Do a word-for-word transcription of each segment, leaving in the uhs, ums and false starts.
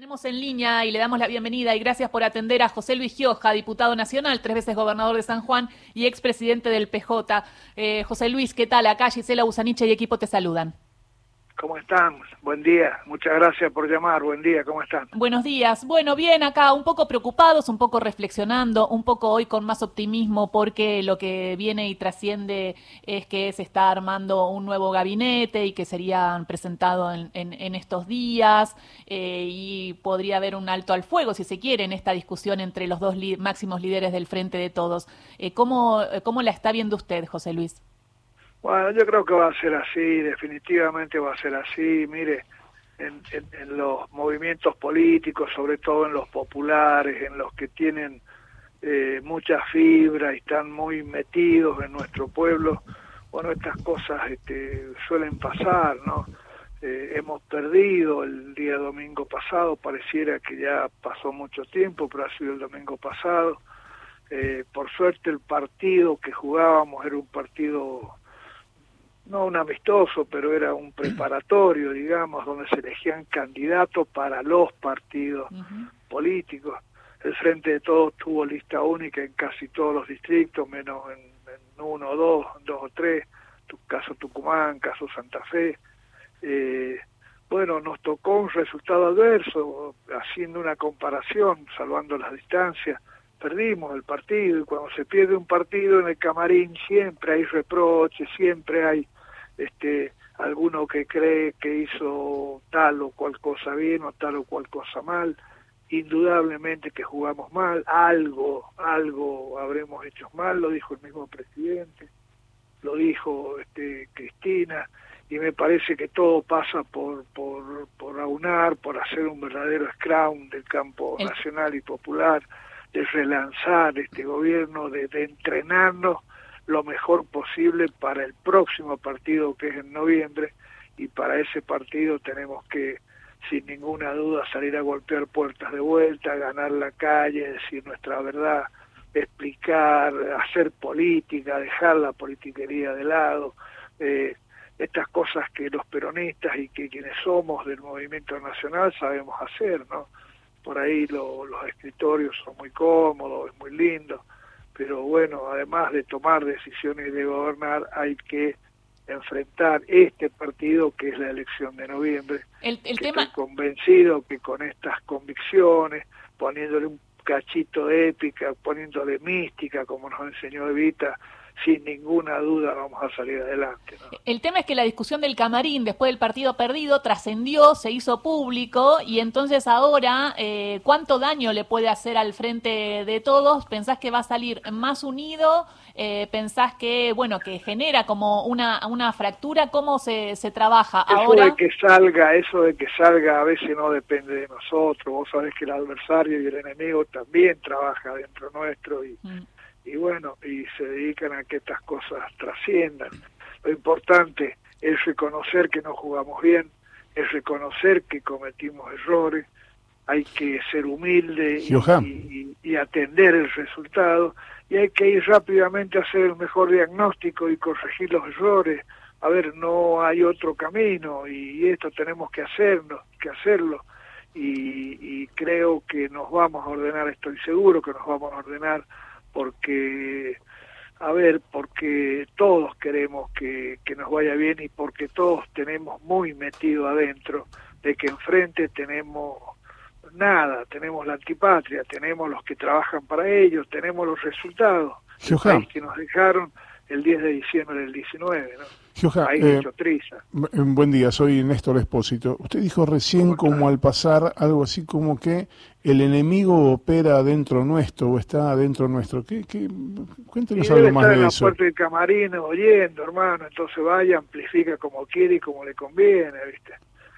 Tenemos en línea y le damos la bienvenida y gracias por atender a José Luis Gioja, diputado nacional, tres veces gobernador de San Juan y expresidente del P J. Eh, José Luis, ¿qué tal? Acá Gisela Busaniche y equipo te saludan. ¿Cómo están? Buen día. Muchas gracias por llamar. Buen día. ¿Cómo están? Buenos días. Bueno, bien acá, un poco preocupados, un poco reflexionando, un poco hoy con más optimismo porque lo que viene y trasciende es que se está armando un nuevo gabinete y que serían presentados en, en, en estos días eh, y podría haber un alto al fuego, si se quiere, en esta discusión entre los dos li- máximos líderes del Frente de Todos. Eh, ¿cómo, ¿Cómo la está viendo usted, José Luis? Bueno, yo creo que va a ser así, definitivamente va a ser así. Mire, en, en, en los movimientos políticos, sobre todo en los populares, en los que tienen eh, mucha fibra y están muy metidos en nuestro pueblo, bueno, estas cosas este, suelen pasar, ¿no? Eh, hemos perdido el día domingo pasado, pareciera que ya pasó mucho tiempo, pero ha sido el domingo pasado. Eh, por suerte el partido que jugábamos era un partido no un amistoso, pero era un preparatorio, digamos, donde se elegían candidatos para los partidos uh-huh. políticos. El Frente de Todos tuvo lista única en casi todos los distritos, menos en, en uno o dos, dos o tres, tu, caso Tucumán, caso Santa Fe. Eh, bueno, nos tocó un resultado adverso, haciendo una comparación, salvando las distancias. Perdimos el partido, y cuando se pierde un partido en el camarín siempre hay reproches, siempre hay este alguno que cree que hizo tal o cual cosa bien o tal o cual cosa mal. Indudablemente que jugamos mal, algo, algo habremos hecho mal, lo dijo el mismo presidente, lo dijo este Cristina, y me parece que todo pasa por por por aunar, por hacer un verdadero scrum del campo el... nacional y popular, de relanzar este gobierno, de, de entrenarnos lo mejor posible para el próximo partido que es en noviembre, y para ese partido tenemos que, sin ninguna duda, salir a golpear puertas de vuelta, ganar la calle, decir nuestra verdad, explicar, hacer política, dejar la politiquería de lado, eh, estas cosas que los peronistas y que quienes somos del movimiento nacional sabemos hacer, ¿no? Por ahí lo, los escritorios son muy cómodos, es muy lindo, pero bueno, además de tomar decisiones y de gobernar, hay que enfrentar este partido que es la elección de noviembre. El, el que tema... Estoy convencido que con estas convicciones, poniéndole un cachito de épica, poniéndole mística, como nos enseñó Evita, sin ninguna duda vamos a salir adelante, ¿no? El tema es que la discusión del camarín después del partido perdido trascendió, se hizo público y entonces ahora, eh, ¿cuánto daño le puede hacer al Frente de Todos? ¿Pensás que va a salir más unido? Eh, ¿Pensás que, bueno, que genera como una una fractura? ¿Cómo se, se trabaja eso ahora? Eso de que salga, eso de que salga a veces no depende de nosotros. Vos sabés que el adversario y el enemigo también trabaja dentro nuestro y... Mm. y bueno, y se dedican a que estas cosas trasciendan. Lo importante es reconocer que no jugamos bien, es reconocer que cometimos errores, hay que ser humilde y, y, y atender el resultado, y hay que ir rápidamente a hacer el mejor diagnóstico y corregir los errores. A ver, no hay otro camino, y esto tenemos que hacerlo, que hacerlo. Y, y creo que nos vamos a ordenar, estoy seguro que nos vamos a ordenar, porque, a ver, porque todos queremos que, que nos vaya bien y porque todos tenemos muy metido adentro de que enfrente tenemos nada, tenemos la antipatria, tenemos los que trabajan para ellos, tenemos los resultados del país que nos dejaron el diez de diciembre del diecinueve, ¿no? Gioja, eh, buen día, soy Néstor Espósito. Usted dijo recién como al pasar algo así como que el enemigo opera dentro nuestro o está dentro nuestro. ¿Qué, qué? Cuéntenos y algo más de en eso. La puerta del camarín oyendo, hermano, entonces vaya, amplifica como quiere y como le conviene, ¿viste?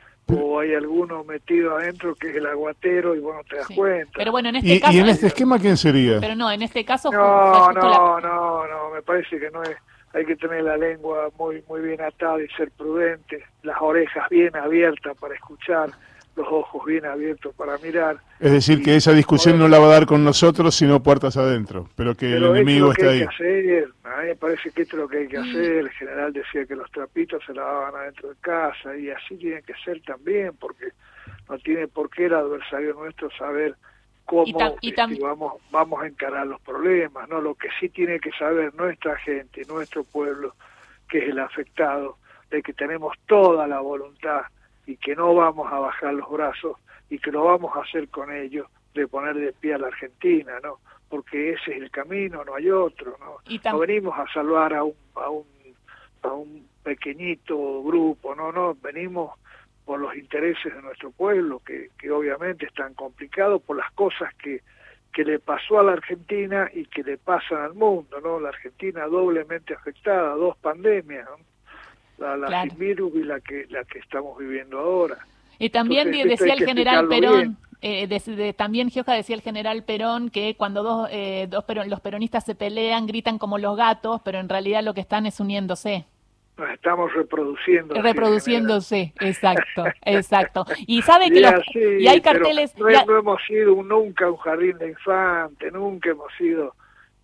O hay alguno metido adentro que es el aguatero y vos no te das sí. cuenta. Pero bueno, en este ¿Y, caso... ¿Y en este esquema quién sería? Pero no, en este caso... No, no, la... no, no, me parece que no es... Hay que tener la lengua muy muy bien atada y ser prudente, las orejas bien abiertas para escuchar, los ojos bien abiertos para mirar. Es decir, y, que esa discusión no la va a dar con nosotros, sino puertas adentro, pero que pero el enemigo está ahí. Hay que hacer, a mí me parece que esto es lo que hay que hacer. El general decía que los trapitos se lavaban adentro de casa, y así tiene que ser también, porque no tiene por qué el adversario nuestro saber cómo y tam, y tam... este, vamos, vamos a encarar los problemas, ¿no? Lo que sí tiene que saber nuestra gente, nuestro pueblo, que es el afectado, de que tenemos toda la voluntad y que no vamos a bajar los brazos y que lo vamos a hacer con ellos, de poner de pie a la Argentina, ¿no? Porque ese es el camino, no hay otro, ¿no? Y tam... No venimos a salvar a un, a un, a un pequeñito grupo, no, no, venimos por los intereses de nuestro pueblo, que, que obviamente están complicados por las cosas que, que le pasó a la Argentina y que le pasan al mundo, ¿no? La Argentina doblemente afectada, dos pandemias, ¿no? La, la claro. sin virus y la que, la que estamos viviendo ahora. Y también Entonces, decía el general Perón, eh, de, de, también Gioja decía el general Perón que cuando dos, eh, dos peron, los peronistas se pelean, gritan como los gatos, pero en realidad lo que están es uniéndose. Nos estamos reproduciendo. Reproduciéndose, exacto, exacto. Y sabe que los, sí, y hay carteles. No, ya... no hemos sido un, nunca un jardín de infantes, nunca hemos sido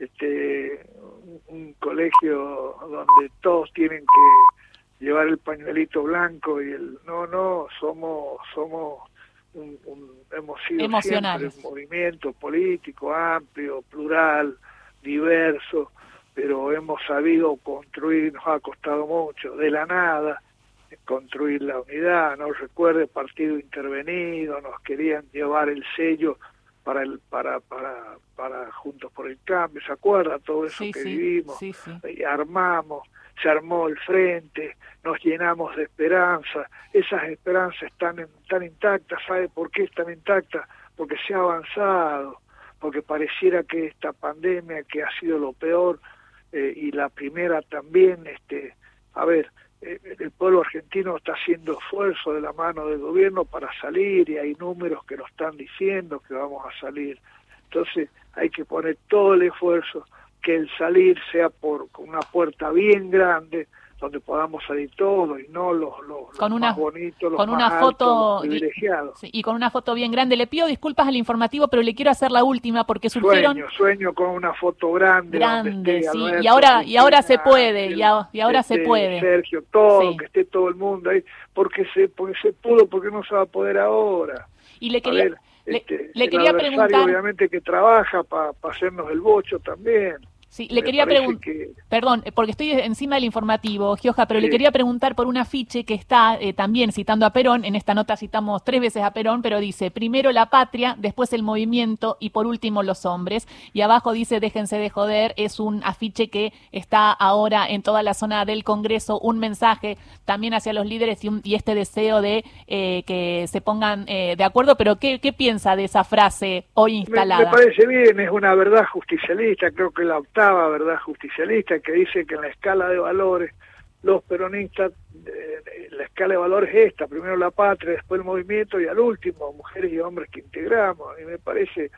este un, un colegio donde todos tienen que llevar el pañuelito blanco y el no, no, somos somos un, un, hemos sido emocionales. Siempre un movimiento político amplio, plural, diverso, pero hemos sabido construir, nos ha costado mucho, de la nada, construir la unidad, no recuerde partido intervenido, nos querían llevar el sello para el para para para Juntos por el Cambio, ¿se acuerda? Todo eso sí, que sí, vivimos, sí, sí. Y armamos, se armó el frente, nos llenamos de esperanza, esas esperanzas están, en, están intactas, ¿sabe por qué están intactas? Porque se ha avanzado, porque pareciera que esta pandemia, que ha sido lo peor, Eh, y la primera también, este, a ver, eh, el pueblo argentino está haciendo esfuerzo de la mano del gobierno para salir y hay números que lo están diciendo que vamos a salir. Entonces hay que poner todo el esfuerzo, que el salir sea por con una puerta bien grande, donde podamos salir todos y no los, los, con los una, más bonitos, los con más una altos, foto los privilegiados. Y, y con una foto bien grande. Le pido disculpas al informativo, pero le quiero hacer la última porque surgieron... Sueño, sueño con una foto grande. Grande, sí, Alberto, y ahora, Cristina, y ahora se puede, el, y, a, y ahora este, se puede. Sergio, todo, sí. que esté todo el mundo ahí, porque se, porque se pudo, porque no se va a poder ahora. Y le quería, ver, le, este, le el quería preguntar... obviamente que trabaja para pa hacernos el bocho también. Sí, le Me quería preguntar, que... perdón, porque estoy encima del informativo, Gioja, pero sí. le quería preguntar por un afiche que está eh, también citando a Perón. En esta nota citamos tres veces a Perón, pero dice, primero la patria, después el movimiento y por último los hombres. Y abajo dice, déjense de joder. Es un afiche que está ahora en toda la zona del Congreso, un mensaje también hacia los líderes y, un, y este deseo de eh, que se pongan eh, de acuerdo. Pero ¿qué, qué piensa de esa frase hoy instalada? Me, me parece bien, es una verdad justicialista, creo que la octava verdad justicialista, que dice que en la escala de valores los peronistas, eh, la escala de valores es esta, primero la patria, después el movimiento y al último mujeres y hombres que integramos. Y me parece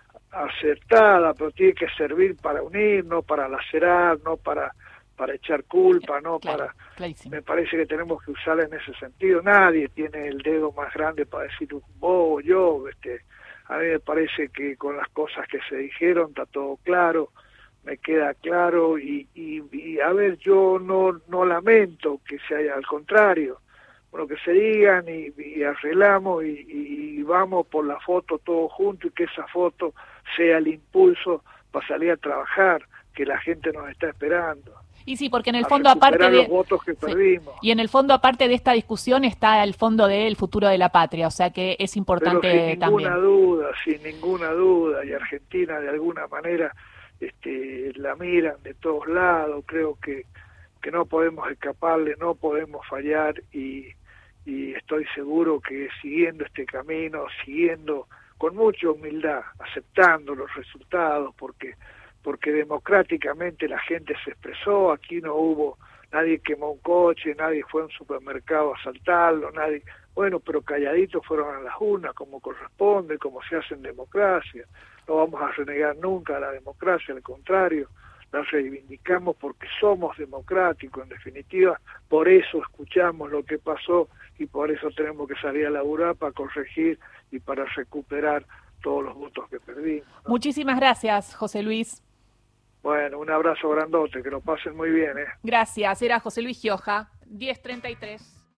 acertada, pero tiene que servir para unir, no para lacerar, no para para echar culpa, no claro, para clarísimo. Me parece que tenemos que usarla en ese sentido. Nadie tiene el dedo más grande para decir vos o yo. Este, a mí me parece que con las cosas que se dijeron está todo claro, me queda claro y, y, y a ver, yo no no lamento que se haya, al contrario, bueno, que se digan y, y arreglamos y, y vamos por la foto todos juntos y que esa foto sea el impulso para salir a trabajar, que la gente nos está esperando. Y sí, porque en el fondo, aparte de los votos que perdimos. Sí, y en el fondo, aparte de esta discusión, está el fondo del futuro de la patria, o sea que es importante Pero sin también. ninguna duda, sin ninguna duda, y Argentina de alguna manera este, la miran de todos lados. Creo que que no podemos escaparle, no podemos fallar y, y estoy seguro que siguiendo este camino, siguiendo con mucha humildad, aceptando los resultados, porque porque democráticamente la gente se expresó, aquí no hubo, nadie quemó un coche, nadie fue a un supermercado a asaltarlo, nadie, bueno, pero calladitos fueron a las urnas como corresponde, como se hace en democracia. No vamos a renegar nunca a la democracia, al contrario, la reivindicamos porque somos democráticos, en definitiva, por eso escuchamos lo que pasó y por eso tenemos que salir a laburar para corregir y para recuperar todos los votos que perdimos, ¿no? Muchísimas gracias, José Luis. Bueno, un abrazo grandote, que lo pasen muy bien, ¿eh? Gracias, era José Luis Gioja, diez treinta y tres.